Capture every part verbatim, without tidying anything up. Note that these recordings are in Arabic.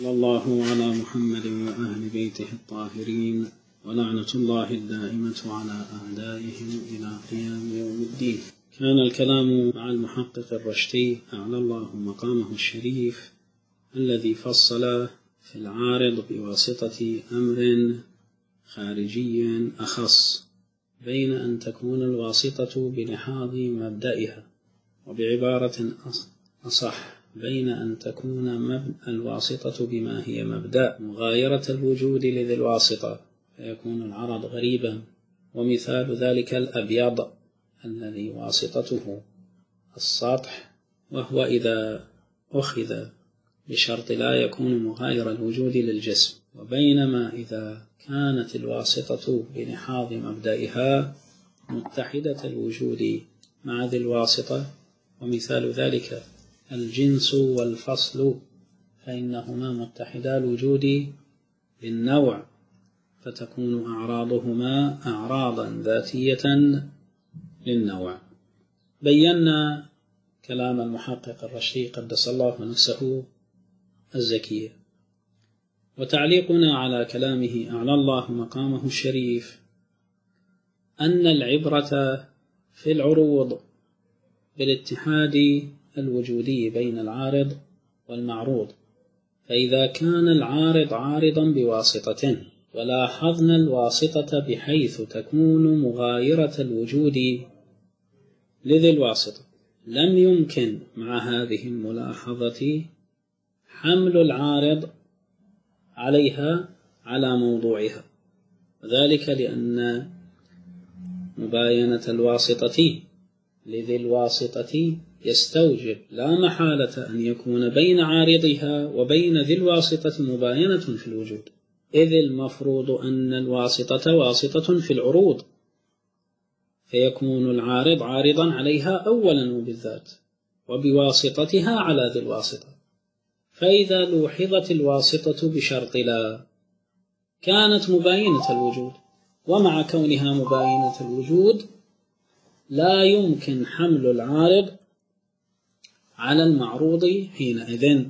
صلى الله على محمد وأهل بيته الطاهرين، ولعنة الله الدائمة على أعدائهم إلى قيام يوم الدين. كان الكلام مع المحقق الرشتي أعلى الله مقامه الشريف الذي فصل في العارض بواسطة أمر خارجي أخص بين أن تكون الواسطة بلحاظ مبدئها، وبعبارة أصح بين أن تكون الواسطة بما هي مبدأ مغايرة الوجود لذي الواسطة فيكون العرض غريبا. ومثال ذلك الأبيض الذي واسطته السطح، وهو إذا أخذ بشرط لا يكون مغاير الوجود للجسم، وبينما إذا كانت الواسطة بلحاظ مبدئها متحدة الوجود مع ذي الواسطة. ومثال ذلك الجنس والفصل، فإنهما متحدا الوجود بالنوع، فتكون أعراضهما أعراضا ذاتية للنوع. بينا كلام المحقق الرشتي قدس الله نفسه الزكية. وتعليقنا على كلامه أعلى الله مقامه الشريف أن العبرة في العروض بالاتحاد الوجودي بين العارض والمعروض، فإذا كان العارض عارضا بواسطة ولاحظنا الواسطة بحيث تكون مغايرة الوجود لذي الواسطة، لم يمكن مع هذه الملاحظة حمل العارض عليها على موضوعها، وذلك لأن مباينة الواسطة لذي الواسطة يستوجب لا محالة أن يكون بين عارضها وبين ذي الواسطة مباينة في الوجود، إذ المفروض أن الواسطة واسطة في العروض، فيكون العارض عارضا عليها أولا وبالذات، وبواسطتها على ذي الواسطة. فإذا لوحظت الواسطة بشرط لا كانت مباينة الوجود، ومع كونها مباينة الوجود لا يمكن حمل العارض على المعروض حينئذ.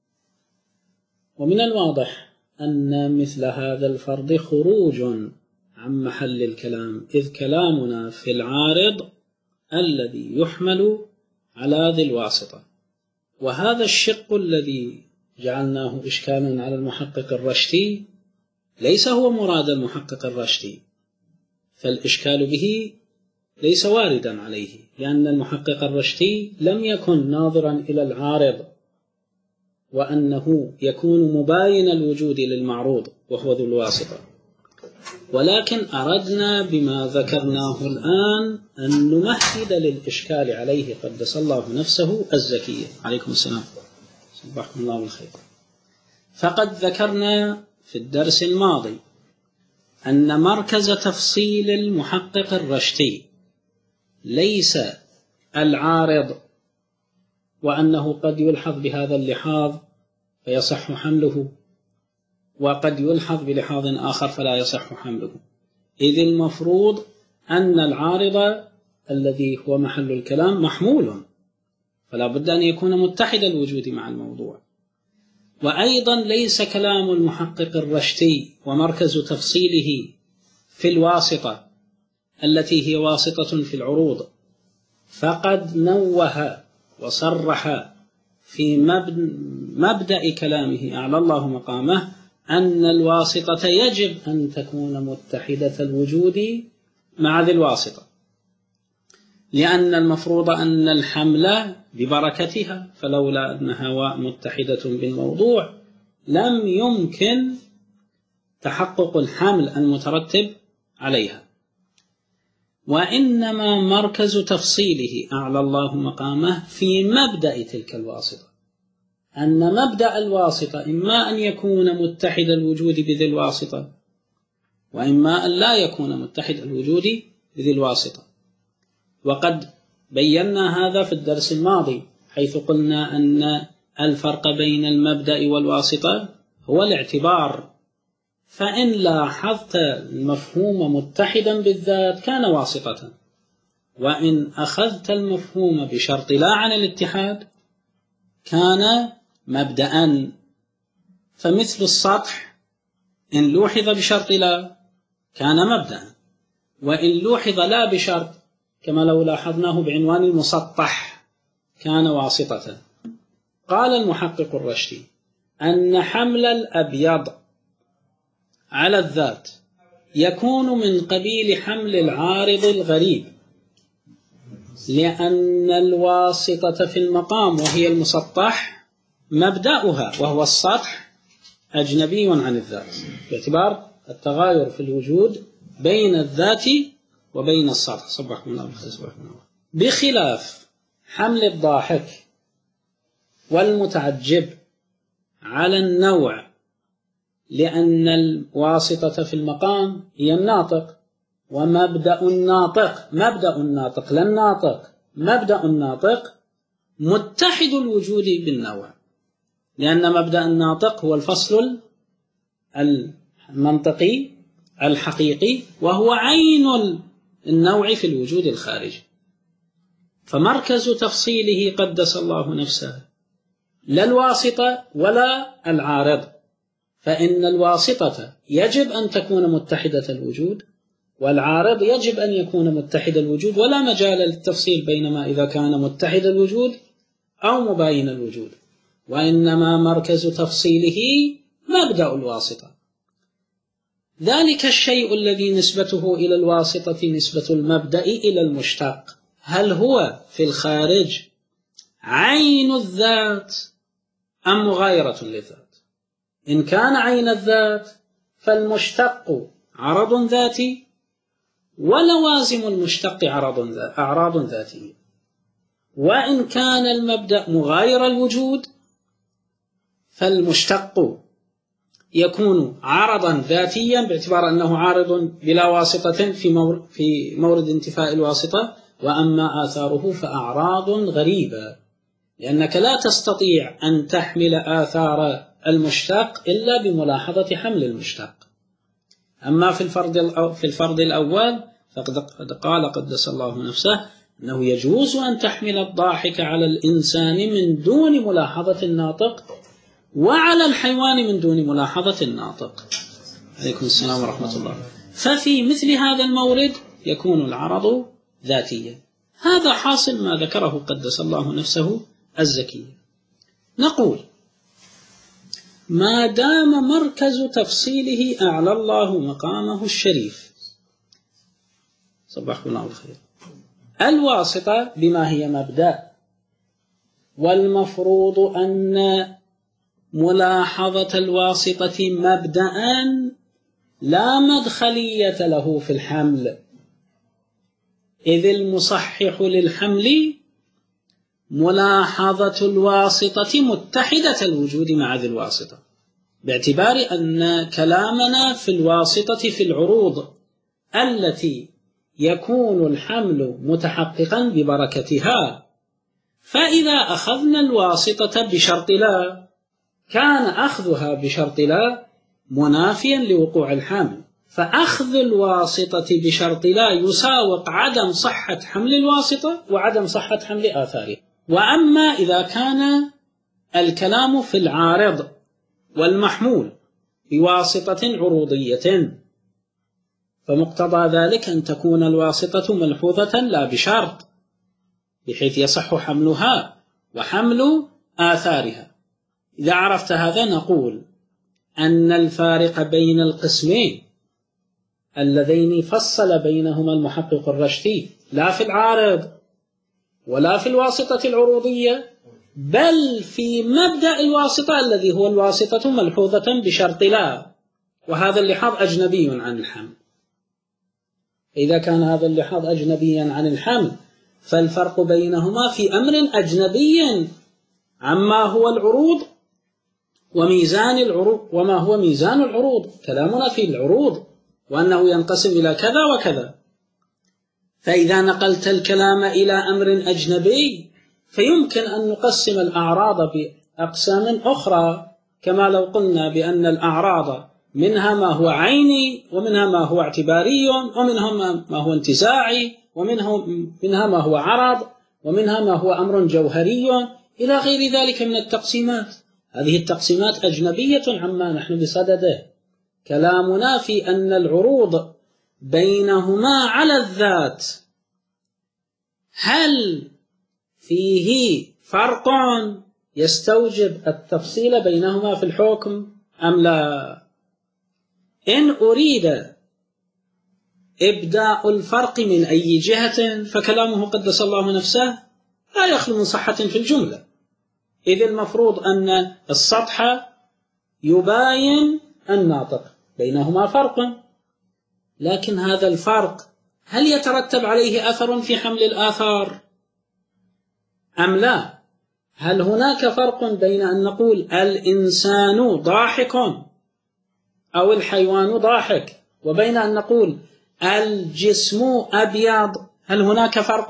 ومن الواضح أن مثل هذا الفرض خروج عن محل الكلام، إذ كلامنا في العارض الذي يحمل على ذي الواسطة، وهذا الشق الذي جعلناه إشكالا على المحقق الرشتي ليس هو مراد المحقق الرشتي، فالإشكال به ليس واردا عليه، لأن المحقق الرشتي لم يكن ناظرا إلى العارض وأنه يكون مباين الوجود للمعروض وهو ذو الواسطة، ولكن أردنا بما ذكرناه الآن أن نمهد للإشكال عليه قدس الله نفسه الزكية. عليكم السلام، صبحكم الله بالخير. فقد ذكرنا في الدرس الماضي أن مركز تفصيل المحقق الرشتي ليس العارض، وأنه قد يلحظ بهذا اللحاظ فيصح حمله، وقد يلحظ بلحاظ آخر فلا يصح حمله، إذ المفروض أن العارض الذي هو محل الكلام محمول، فلا بد أن يكون متحد الوجود مع الموضوع. وأيضا ليس كلام المحقق الرشتي ومركز تفصيله في الواسطة التي هي واسطة في العروض، فقد نوه وصرح في مبدأ كلامه أعلى الله مقامه أن الواسطة يجب أن تكون متحدة الوجود مع ذي الواسطة، لأن المفروض أن الحمل ببركتها، فلولا أنها متحدة بالموضوع لم يمكن تحقق الحمل المترتب عليها. وإنما مركز تفصيله أعلى الله مقامه في مبدأ تلك الواسطة، أن مبدأ الواسطة إما أن يكون متحد الوجود بذي الواسطة، وإما أن لا يكون متحد الوجود بذي الواسطة. وقد بينا هذا في الدرس الماضي، حيث قلنا أن الفرق بين المبدأ والواسطة هو الاعتبار، فإن لاحظت المفهوم متحدا بالذات كان واسطة، وإن أخذت المفهوم بشرط لا عن الاتحاد كان مبدأ. فمثل السطح إن لوحظ بشرط لا كان مبدأ، وإن لوحظ لا بشرط كما لو لاحظناه بعنوان المسطح كان واسطة. قال المحقق الرشدي أن حمل الأبيض على الذات يكون من قبيل حمل العارض الغريب، لأن الواسطة في المقام وهي المسطح مبدأها وهو السطح أجنبي عن الذات، باعتبار التغاير في الوجود بين الذات وبين السطح. صبحكم الله بالخير. صبحكم الله. بخلاف حمل الضاحك والمتعجب على النوع، لأن الواسطة في المقام هي الناطق، ومبدأ الناطق مبدأ الناطق لا الناطق مبدأ الناطق متحد الوجود بالنوع، لأن مبدأ الناطق هو الفصل المنطقي الحقيقي وهو عين النوع في الوجود الخارجي. فمركز تفصيله قدس الله نفسه لا الواسطة ولا العارض، فإن الواسطة يجب أن تكون متحدة الوجود، والعارض يجب أن يكون متحد الوجود، ولا مجال للتفصيل بينما إذا كان متحد الوجود أو مباين الوجود، وإنما مركز تفصيله مبدأ الواسطة. ذلك الشيء الذي نسبته إلى الواسطة نسبة المبدأ إلى المشتق، هل هو في الخارج عين الذات أم مغايرة للذات؟ إن كان عين الذات فالمشتق عرض ذاتي، ولوازم المشتق عرض أعراض ذاتية. وإن كان المبدأ مغاير الوجود فالمشتق يكون عرضا ذاتيا باعتبار أنه عارض بلا واسطة في مورد انتفاء الواسطة، وأما آثاره فأعراض غريبة، لأنك لا تستطيع أن تحمل آثار المشتق إلا بملاحظة حمل المشتق. أما في الفرض في الفرض الأول فقد قال قدس الله نفسه أنه يجوز أن تحمل الضاحك على الإنسان من دون ملاحظة الناطق، وعلى الحيوان من دون ملاحظة الناطق. عليكم السلام ورحمة الله. ففي مثل هذا المورد يكون العرض ذاتيا. هذا حاصل ما ذكره قدس الله نفسه الزكي. نقول ما دام مركز تفصيله أعلى الله مقامه الشريف، صبحكم الله بالخير، الواسطة بما هي مبدأ، والمفروض أن ملاحظة الواسطة مبدأ لا مدخلية له في الحمل، إذ المصحح للحمل ملاحظة الواسطة متحدة الوجود مع ذي الواسطة، باعتبار أن كلامنا في الواسطة في العروض التي يكون الحمل متحققا ببركتها. فإذا أخذنا الواسطة بشرط لا كان أخذها بشرط لا منافيا لوقوع الحمل، فأخذ الواسطة بشرط لا يساوق عدم صحة حمل الواسطة وعدم صحة حمل آثاره. وأما إذا كان الكلام في العارض والمحمول بواسطة عروضية فمقتضى ذلك أن تكون الواسطة ملحوظة لا بشرط، بحيث يصح حملها وحمل آثارها. إذا عرفت هذا نقول أن الفارق بين القسمين اللذين فصل بينهما المحقق الرشدي لا في العارض ولا في الواسطة العروضية، بل في مبدأ الواسطة الذي هو الواسطة ملحوظة بشرط لا، وهذا اللحاظ أجنبي عن الحمل. إذا كان هذا اللحاظ أجنبيا عن الحمل فالفرق بينهما في أمر أجنبي عما هو العروض وميزان العروض، وما هو ميزان العروض كلامنا في العروض وأنه ينقسم إلى كذا وكذا. فإذا نقلت الكلام إلى أمر أجنبي فيمكن أن نقسم الأعراض بأقسام أخرى، كما لو قلنا بأن الأعراض منها ما هو عيني، ومنها ما هو اعتباري، ومنها ما هو انتزاعي، ومنها ما هو عرض، ومنها ما هو أمر جوهري، إلى غير ذلك من التقسيمات. هذه التقسيمات أجنبية عما نحن بصدده. كلامنا في أن العروض بينهما على الذات هل فيه فرق يستوجب التفصيل بينهما في الحكم أم لا؟ إن أريد إبداء الفرق من أي جهة فكلامه قدس الله نفسه لا يخلو من صحة في الجملة، إذ المفروض أن السطح يباين الناطق، بينهما فرق، لكن هذا الفرق هل يترتب عليه أثر في حمل الآثار أم لا؟ هل هناك فرق بين أن نقول الإنسان ضاحك أو الحيوان ضاحك وبين أن نقول الجسم أبيض؟ هل هناك فرق؟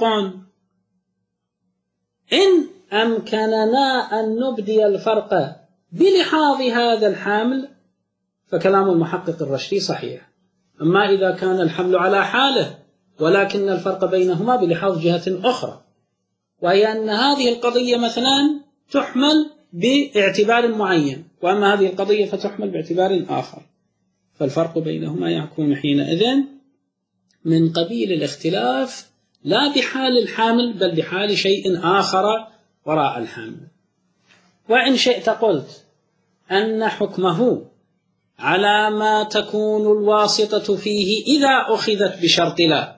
إن أمكننا أن نبدي الفرق بلحاظ هذا الحمل فكلام المحقق الرشدي صحيح. أما إذا كان الحمل على حاله ولكن الفرق بينهما بلحاظ جهة أخرى، وهي أن هذه القضية مثلا تحمل باعتبار معين وأما هذه القضية فتحمل باعتبار آخر، فالفرق بينهما يكون حينئذ من قبيل الاختلاف لا بحال الحامل بل بحال شيء آخر وراء الحامل. وإن شئت قلت أن حكمه على ما تكون الواسطة فيه إذا أخذت بشرط لا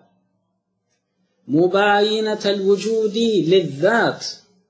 مباينة الوجود للذات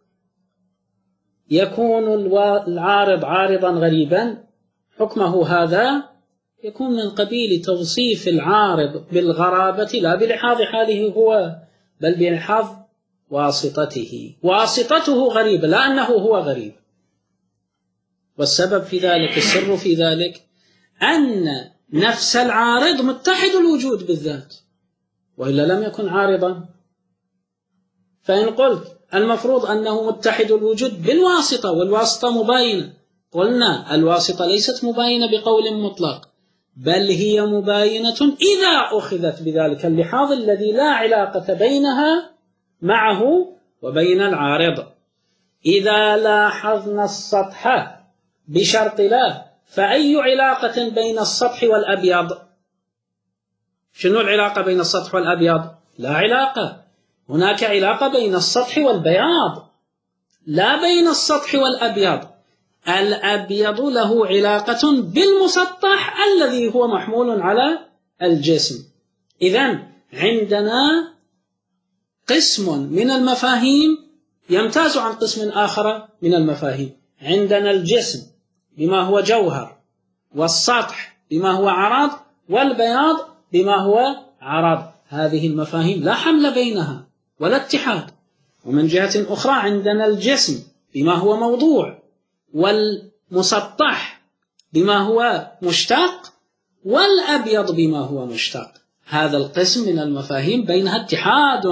يكون العارض عارضا غريبا، حكمه هذا يكون من قبيل توصيف العارض بالغرابة لا بلحاظ حاله هو بل بلحاظ واسطته. واسطته غريبة لا أنه هو غريب، والسبب في ذلك السر في ذلك أن نفس العارض متحد الوجود بالذات وإلا لم يكن عارضا. فإن قلت المفروض أنه متحد الوجود بالواسطة والواسطة مباينة، قلنا الواسطة ليست مباينة بقول مطلق بل هي مباينة إذا أخذت بذلك اللحاظ الذي لا علاقة بينها معه وبين العارض. إذا لاحظنا السطح بشرط لا فأي علاقة بين السطح والأبيض؟ شنو العلاقة بين السطح والأبيض؟ لا علاقة. هناك علاقة بين السطح والبياض لا بين السطح والأبيض. الأبيض له علاقة بالمسطح الذي هو محمول على الجسم. إذن عندنا قسم من المفاهيم يمتاز عن قسم آخر من المفاهيم. عندنا الجسم بما هو جوهر، والسطح بما هو عرض، والبياض بما هو عرض. هذه المفاهيم لا حمل بينها ولا اتحاد. ومن جهة أخرى عندنا الجسم بما هو موضوع، والمسطح بما هو مشتق، والأبيض بما هو مشتق. هذا القسم من المفاهيم بينها اتحاد.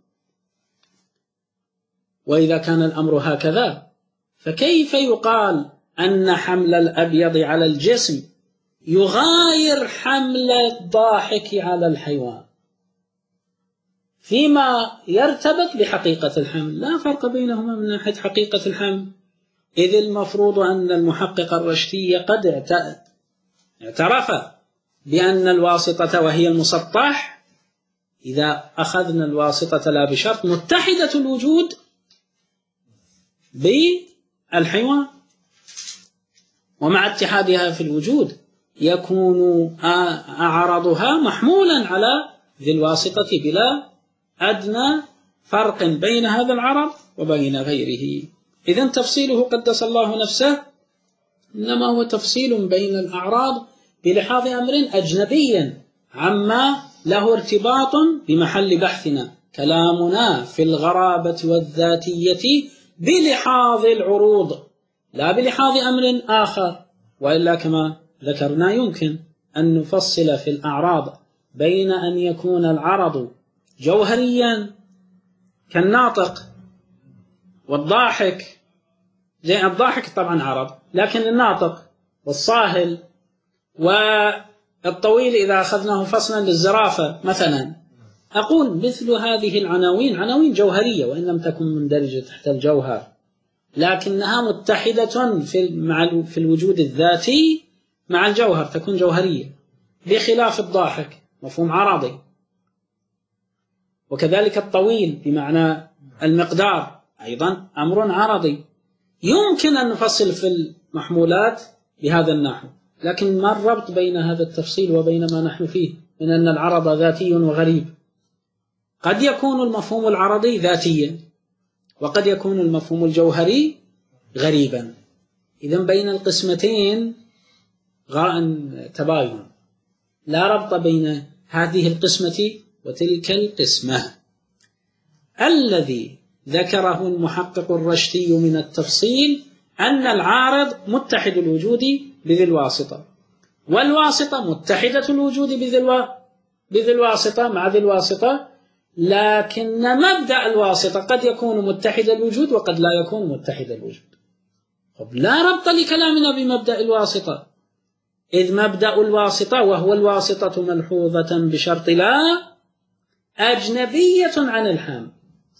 وإذا كان الأمر هكذا فكيف يقال أن حمل الأبيض على الجسم يغاير حمل الضاحك على الحيوان فيما يرتبط بحقيقة الحمل؟ لا فرق بينهما من ناحية حقيقة الحمل، إذ المفروض أن المحقق الرشدي قد اعترف بأن الواسطة وهي المسطح إذا أخذنا الواسطة لا بشرط متحدة الوجود بالحيوان، ومع اتحادها في الوجود يكون أعرضها محمولا على ذي الواسطة بلا أدنى فرق بين هذا العرض وبين غيره. إذن تفصيله قدس الله نفسه إنما هو تفصيل بين الأعراض بلحاظ أمر أجنبي عما له ارتباط بمحل بحثنا. كلامنا في الغرابة والذاتية بلحاظ العروض لا بلحاظ أمر آخر، وإلا كما ذكرنا يمكن أن نفصل في الأعراض بين أن يكون العرض جوهريا كالناطق والضاحك، زي الضاحك طبعا عرض، لكن الناطق والصاهل والطويل إذا أخذناه فصلا للزرافة مثلا، أقول مثل هذه العناوين عناوين جوهرية وإن لم تكن مندرجة تحت الجوهر، لكنها متحدة في في الوجود الذاتي مع الجوهر، تكون جوهرية، بخلاف الضاحك مفهوم عرضي. وكذلك الطويل بمعنى المقدار أيضا أمر عرضي. يمكن أن نفصل في المحمولات بهذا النحو، لكن ما الربط بين هذا التفصيل وبين ما نحن فيه من أن العرض ذاتي وغريب؟ قد يكون المفهوم العرضي ذاتيا، وقد يكون المفهوم الجوهري غريبا. إذن بين القسمتين تباين، لا ربط بين هذه القسمة وتلك القسمة. الذي ذكره المحقق الرشدي من التفصيل أن العارض متحد الوجود بذي الواسطة، والواسطة متحدة الوجود بذي الواسطة مع ذي الواسطة، لكن مبدأ الواسطة قد يكون متحد الوجود وقد لا يكون متحد الوجود. طب لا ربط لكلامنا بمبدأ الواسطة، إذ مبدأ الواسطة وهو الواسطة ملحوظة بشرط لا أجنبية عن الحام،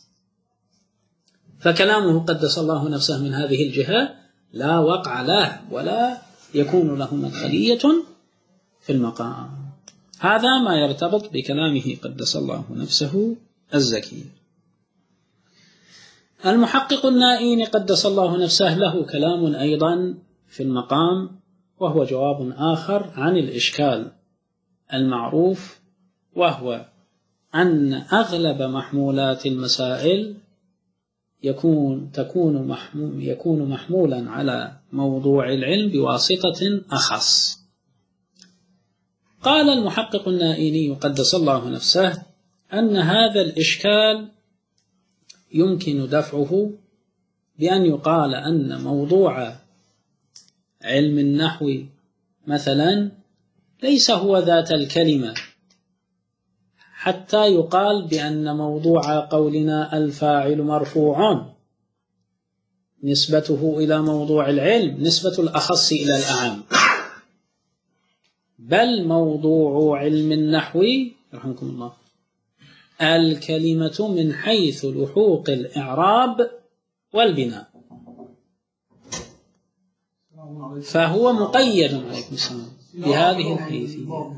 فكلامه قدس الله نفسه من هذه الجهة لا وقع له ولا يكون له مدخلية في المقام. هذا ما يرتبط بكلامه قدس الله نفسه الزكي. المحقق النائين قدس الله نفسه له كلام أيضا في المقام، وهو جواب آخر عن الإشكال المعروف، وهو أن أغلب محمولات المسائل يكون تكون محمول يكون محمولا على موضوع العلم بواسطة أخص. قال المحقق النائيني قدس الله نفسه أن هذا الإشكال يمكن دفعه بأن يقال أن موضوع علم النحو مثلا ليس هو ذات الكلمة، حتى يقال بأن موضوع قولنا الفاعل مرفوع نسبته إلى موضوع العلم نسبة الأخص إلى الأعم، بل موضوع علم النحو رحمكم الله الكلمة من حيث لحوق الإعراب والبناء، فهو مقيد عليكم السلام بهذه الحيثية.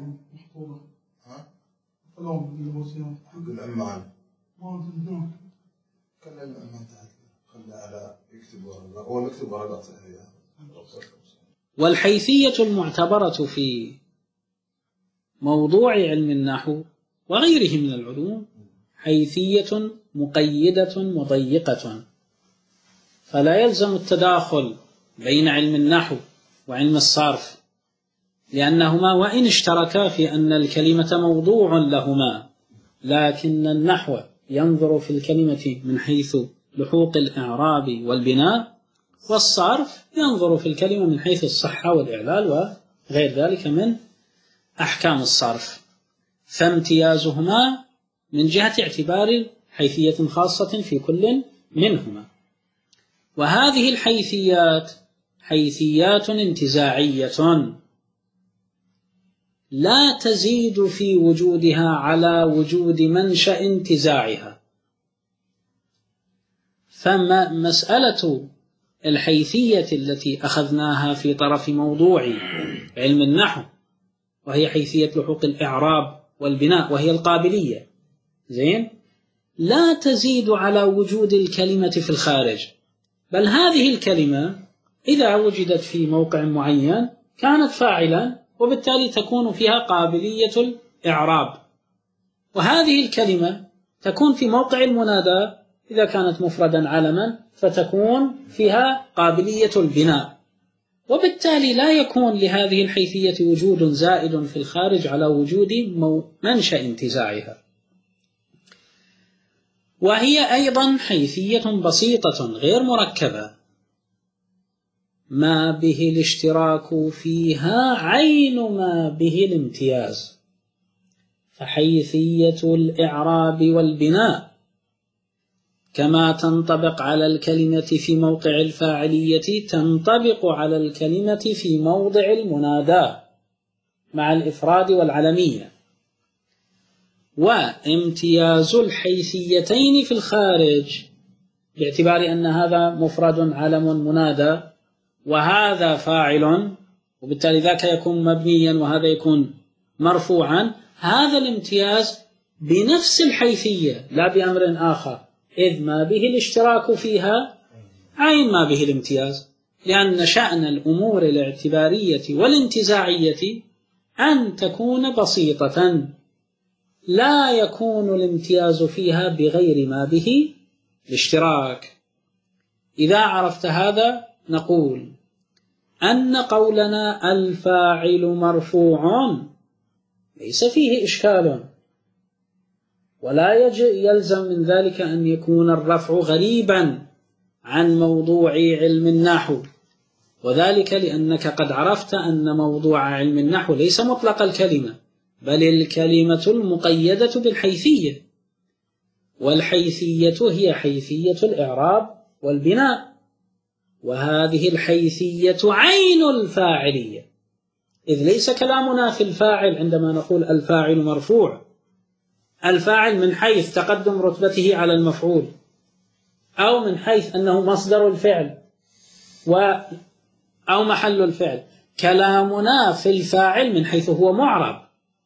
والحيثية المعتبرة في موضوع علم النحو وغيره من العلوم حيثية مقيدة مضيقة، فلا يلزم التداخل بين علم النحو وعلم الصرف، لأنهما وإن اشتركا في أن الكلمة موضوع لهما، لكن النحو ينظر في الكلمة من حيث لحوق الإعراب والبناء، والصرف ينظر في الكلمة من حيث الصحة والإعلال وغير ذلك من أحكام الصرف، فامتيازهما من جهة اعتبار حيثية خاصة في كل منهما. وهذه الحيثيات حيثيات انتزاعية لا تزيد في وجودها على وجود منشأ انتزاعها. فما مسألة الحيثية التي أخذناها في طرف موضوع علم النحو وهي حيثية لحوق الإعراب والبناء وهي القابلية، زين، لا تزيد على وجود الكلمة في الخارج، بل هذه الكلمة إذا وجدت في موقع معين كانت فاعلا، وبالتالي تكون فيها قابلية الإعراب. وهذه الكلمة تكون في موقع المنادى إذا كانت مفردا علما، فتكون فيها قابلية البناء، وبالتالي لا يكون لهذه الحيثية وجود زائد في الخارج على وجود منشأ انتزاعها. وهي أيضا حيثية بسيطة غير مركبة، ما به الاشتراك فيها عين ما به الامتياز، فحيثية الإعراب والبناء كما تنطبق على الكلمة في موقع الفاعلية تنطبق على الكلمة في موضع المنادى مع الإفراد والعلمية. وامتياز الحيثيتين في الخارج باعتبار أن هذا مفرد علم منادى وهذا فاعل، وبالتالي ذاك يكون مبنيا وهذا يكون مرفوعا، هذا الامتياز بنفس الحيثية لا بأمر آخر، إذ ما به الاشتراك فيها عين ما به الامتياز، لأن شأن الأمور الاعتبارية والانتزاعية أن تكون بسيطة لا يكون الامتياز فيها بغير ما به الاشتراك. إذا عرفت هذا نقول أن قولنا الفاعل مرفوع ليس فيه إشكال، ولا يلزم من ذلك أن يكون الرفع غريبا عن موضوع علم النحو، وذلك لأنك قد عرفت أن موضوع علم النحو ليس مطلق الكلمة، بل الكلمة المقيدة بالحيثية، والحيثية هي حيثية الإعراب والبناء، وهذه الحيثية عين الفاعلية، إذ ليس كلامنا في الفاعل عندما نقول الفاعل مرفوع، الفاعل من حيث تقدم رتبته على المفعول، أو من حيث أنه مصدر الفعل و أو محل الفعل. كلامنا في الفاعل من حيث هو معرب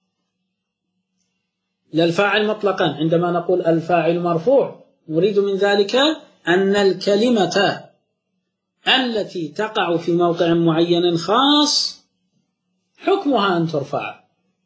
للفاعل مطلقا. عندما نقول الفاعل مرفوع نريد من ذلك أن الكلمة التي تقع في موقع معين خاص حكمها أن ترفع،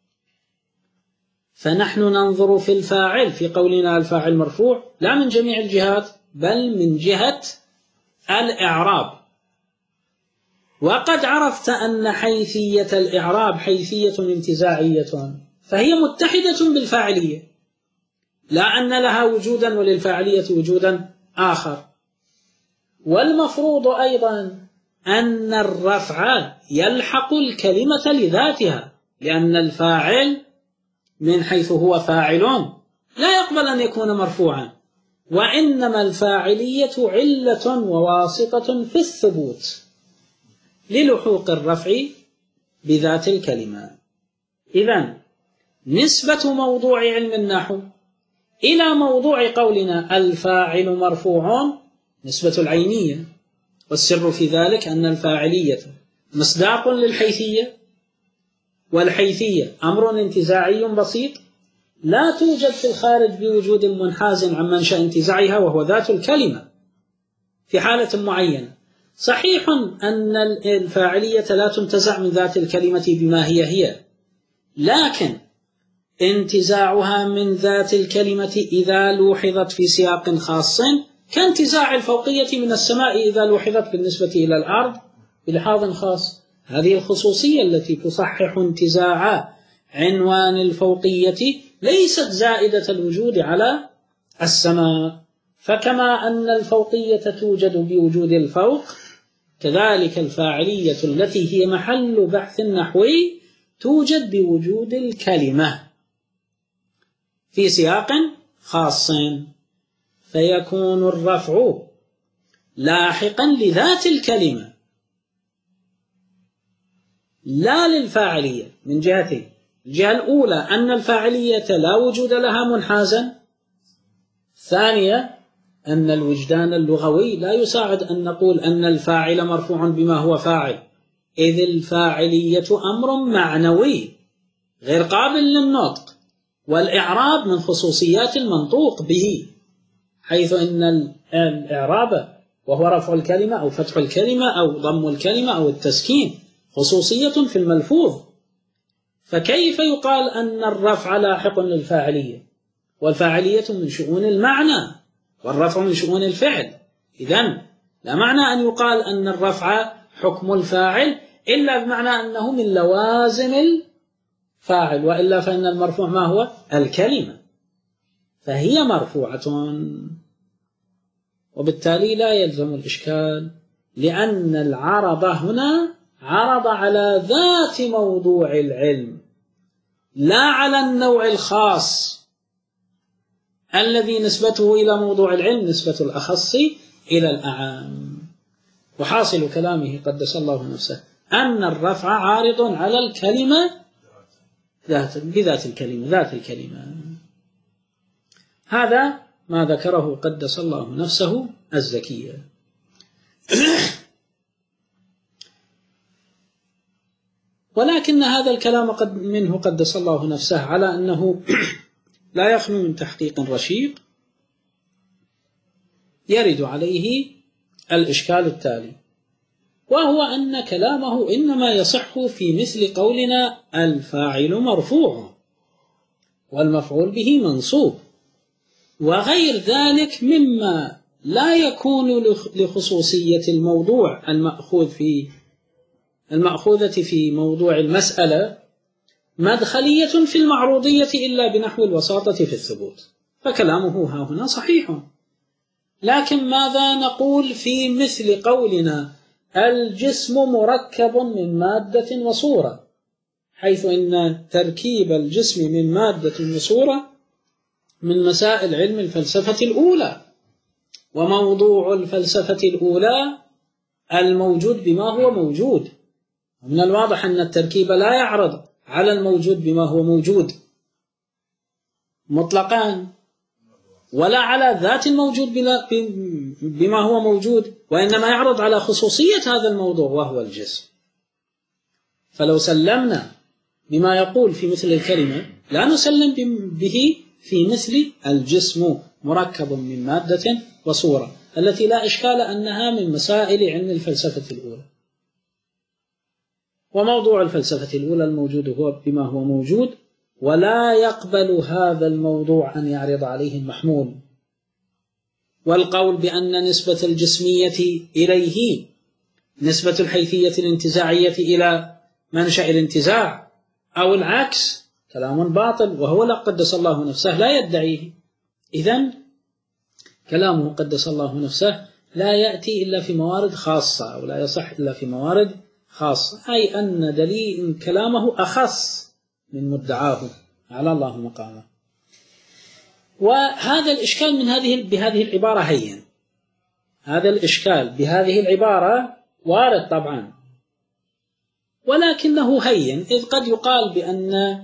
فنحن ننظر في الفاعل في قولنا الفاعل مرفوع لا من جميع الجهات، بل من جهة الإعراب. وقد عرفت أن حيثية الإعراب حيثية انتزاعية، فهي متحدة بالفاعلية، لا أن لها وجودا وللفاعلية وجودا آخر. والمفروض أيضا أن الرفع يلحق الكلمة لذاتها، لأن الفاعل من حيث هو فاعل لا يقبل أن يكون مرفوعا، وإنما الفاعلية علة وواسطة في الثبوت للحوق الرفع بذات الكلمة. إذن نسبة موضوع علم النحو إلى موضوع قولنا الفاعل مرفوع نسبة العينية، والسر في ذلك أن الفاعلية مصداق للحيثية، والحيثية أمر انتزاعي بسيط لا توجد في الخارج بوجود منحاز عن منشأ انتزاعها وهو ذات الكلمة في حالة معينة. صحيح أن الفاعلية لا تنتزع من ذات الكلمة بما هي هي، لكن انتزاعها من ذات الكلمة إذا لوحظت في سياق خاص كانتزاع الفوقية من السماء إذا لوحظت بالنسبة إلى الأرض بلحاظ خاص. هذه الخصوصية التي تصحح انتزاع عنوان الفوقية ليست زائدة الوجود على السماء، فكما أن الفوقية توجد بوجود الفوق، كذلك الفاعلية التي هي محل بحث نحوي توجد بوجود الكلمة في سياق خاص، فيكون الرفع لاحقا لذات الكلمة لا للفاعلية من جهتين. الجهة الأولى أن الفاعلية لا وجود لها منحازا، ثانية أن الوجدان اللغوي لا يساعد أن نقول أن الفاعل مرفوع بما هو فاعل، إذ الفاعلية أمر معنوي غير قابل للنطق، والإعراب من خصوصيات المنطوق به، حيث أن الإعراب وهو رفع الكلمة أو فتح الكلمة أو ضم الكلمة أو التسكين خصوصية في الملفوظ، فكيف يقال أن الرفع لاحق للفاعلية؟ والفاعلية من شؤون المعنى والرفع من شؤون الفعل. إذن لا معنى أن يقال أن الرفع حكم الفاعل إلا بمعنى أنه من لوازم الفاعل، وإلا فإن المرفوع ما هو؟ الكلمة، فهي مرفوعة، وبالتالي لا يلزم الإشكال، لأن العرض هنا عرض على ذات موضوع العلم لا على النوع الخاص الذي نسبته إلى موضوع العلم نسبة الأخص إلى الأعام. وحاصل كلامه قدس الله نفسه أن الرفع عارض على الكلمة ذات بذات الكلمة ذات الكلمة. هذا ما ذكره قدس الله نفسه الزكية. ولكن هذا الكلام قد منه قدس الله نفسه على أنه لا يخلو من تحقيق رشيق يرد عليه الإشكال التالي، وهو أن كلامه إنما يصح في مثل قولنا الفاعل مرفوع والمفعول به منصوب، وغير ذلك مما لا يكون لخصوصية الموضوع المأخوذ في المأخوذة في موضوع المسألة مدخلية في المعروضية إلا بنحو الوساطة في الثبوت، فكلامه ها هنا صحيح. لكن ماذا نقول في مثل قولنا الجسم مركب من مادة وصورة، حيث إن تركيب الجسم من مادة وصورة من مسائل علم الفلسفة الأولى، وموضوع الفلسفة الأولى الموجود بما هو موجود. من الواضح أن التركيب لا يعرض على الموجود بما هو موجود مطلقا، ولا على ذات الموجود بما هو موجود، وإنما يعرض على خصوصية هذا الموضوع وهو الجسم. فلو سلمنا بما يقول في مثل الكلمة لا نسلم به في مثل الجسم مركب من مادة وصورة، التي لا إشكال أنها من مسائل علم الفلسفة الأولى. وموضوع الفلسفة الأولى الموجود هو بما هو موجود، ولا يقبل هذا الموضوع أن يعرض عليه المحمول. والقول بأن نسبة الجسمية إليه نسبة الحيثية الانتزاعية إلى منشأ الانتزاع أو العكس كلام باطل، وهو لا قدس الله نفسه لا يدعيه. إذن كلامه قدس الله نفسه لا يأتي إلا في موارد خاصة، أو لا يصح إلا في موارد خاصة، أي أن دليل كلامه أخص من مدعاه على الله مقامه. وهذا الإشكال من هذه بهذه العبارة هين، هذا الإشكال بهذه العبارة وارد طبعا، ولكنه هين، إذ قد يقال بأن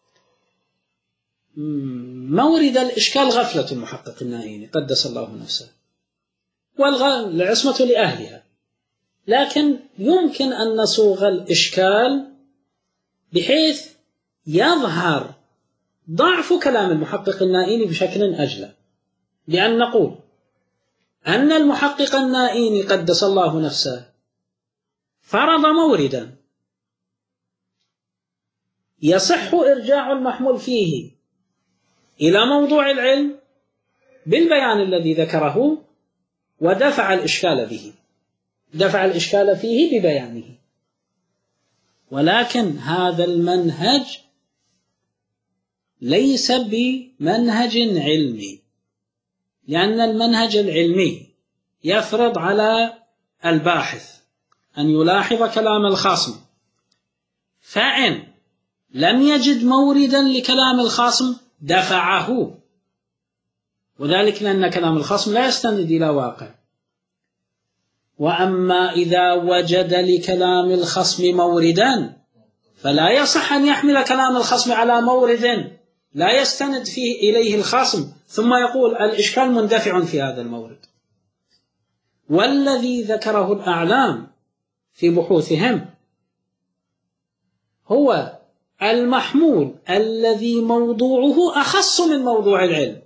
مورد الإشكال غفلة المحقق النائيني قدس الله نفسه، والعصمة لأهلها. لكن يمكن أن نصوغ الإشكال بحيث يظهر ضعف كلام المحقق النائيني بشكل أجلى، بأن نقول أن المحقق النائيني قدس الله نفسه فرض موردا يصح إرجاع المحمول فيه إلى موضوع العلم بالبيان الذي ذكره، ودفع الإشكال به دفع الإشكال فيه ببيانه. ولكن هذا المنهج ليس بمنهج علمي، لأن المنهج العلمي يفرض على الباحث أن يلاحظ كلام الخصم، فإن لم يجد موردا لكلام الخصم دفعه، وذلك لأن كلام الخصم لا يستند إلى واقع. وأما إذا وجد لكلام الخصم موردا فلا يصح أن يحمل كلام الخصم على مورد لا يستند فيه إليه الخصم ثم يقول الإشكال مندفع في هذا المورد. والذي ذكره الأعلام في بحوثهم هو المحمول الذي موضوعه أخص من موضوع العلم.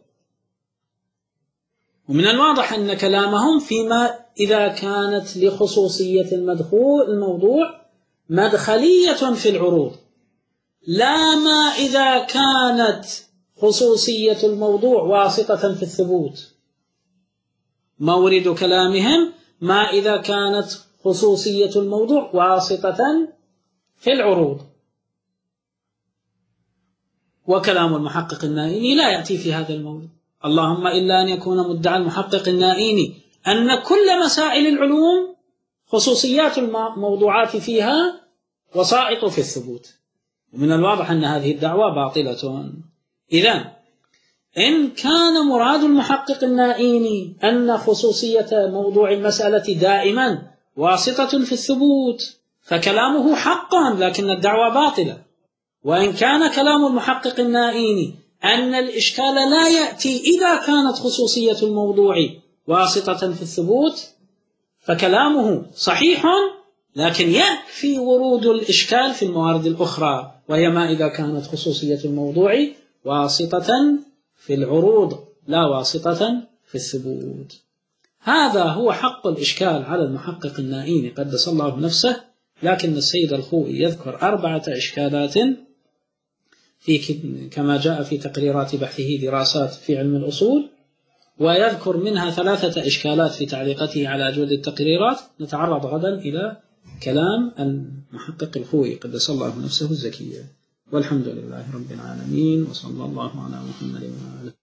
ومن الواضح أن كلامهم فيما إذا كانت لخصوصية المدخول الموضوع مدخلية في العروض، لا ما إذا كانت خصوصية الموضوع واسطة في الثبوت. مورد كلامهم ما إذا كانت خصوصية الموضوع واسطة في العروض. وكلام المحقق النائيني لا يأتي في هذا المورد، اللهم إلا أن يكون مدعى المحقق النائيني أن كل مسائل العلوم خصوصيات الموضوعات فيها وسائط في الثبوت، ومن الواضح أن هذه الدعوة باطلة. إذن إن كان مراد المحقق النائيني أن خصوصية موضوع المسألة دائما واسطة في الثبوت فكلامه حقا، لكن الدعوة باطلة. وإن كان كلام المحقق النائيني أن الإشكال لا يأتي إذا كانت خصوصية الموضوع واسطة في الثبوت فكلامه صحيح، لكن يكفي ورود الإشكال في الموارد الأخرى، وهي ما إذا كانت خصوصية الموضوع واسطة في العروض لا واسطة في الثبوت. هذا هو حق الإشكال على المحقق النائين قدس الله نفسه. لكن السيد الخوئي يذكر أربعة إشكالات في كما جاء في تقريرات بحثه دراسات في علم الأصول، ويذكر منها ثلاثة إشكالات في تعليقته على أجود التقريرات. نتعرض غدا إلى كلام المحقق الخوئي قدس الله نفسه الزكية. والحمد لله رب العالمين، وصلى الله على محمد وعلى آله.